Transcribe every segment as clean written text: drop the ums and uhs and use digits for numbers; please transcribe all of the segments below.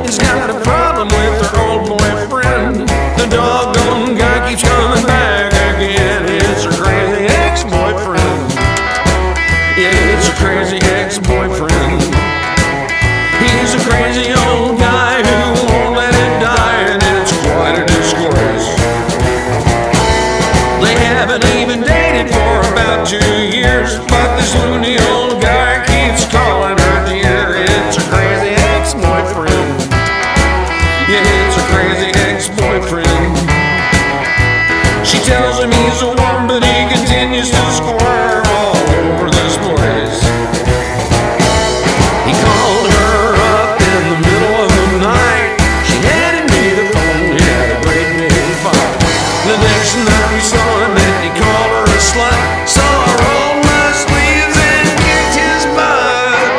has got a problem with her old boyfriend. The doggone guy keeps coming back again. It's her crazy ex-boyfriend. Yeah, it's a crazy ex-boyfriend. He's a crazy old guy who won't let it die, and it's quite a disgrace. They haven't even dated for about 2 years, but this loony old guy keeps calling her dear. It's a crazy ex-boyfriend. Yeah, it's a crazy ex-boyfriend. She tells him he's a worm, but he continues to squirm all over this place. He called her up in the middle of the night. She handed me the phone, we had a great big fight. The next night we saw him and he called her a slut. So I rolled my sleeves and kicked his butt.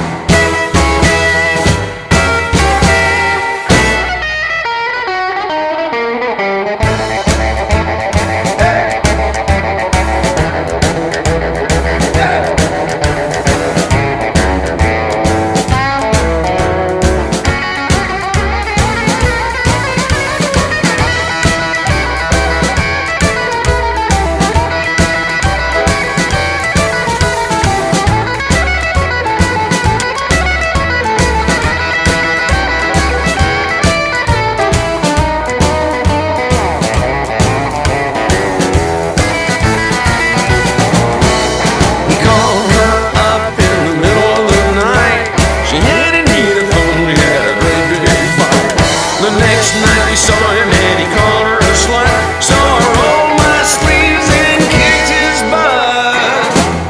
The next night we saw him and he called her a slut. So I rolled my sleeves and kicked his butt.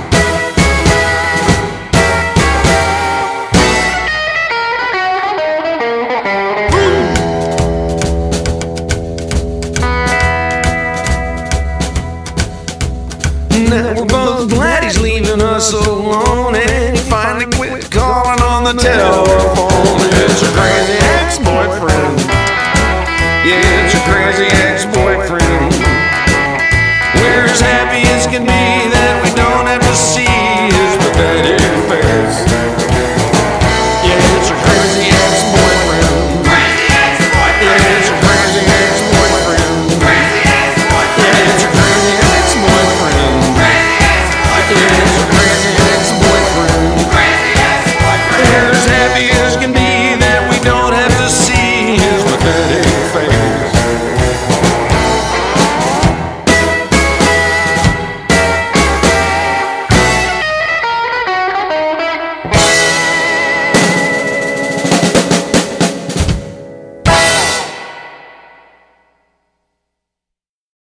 Now we're both glad he's leaving us alone, and he finally quit calling on the telephone. It's a crazy ex-boyfriend. Yeah, it's a crazy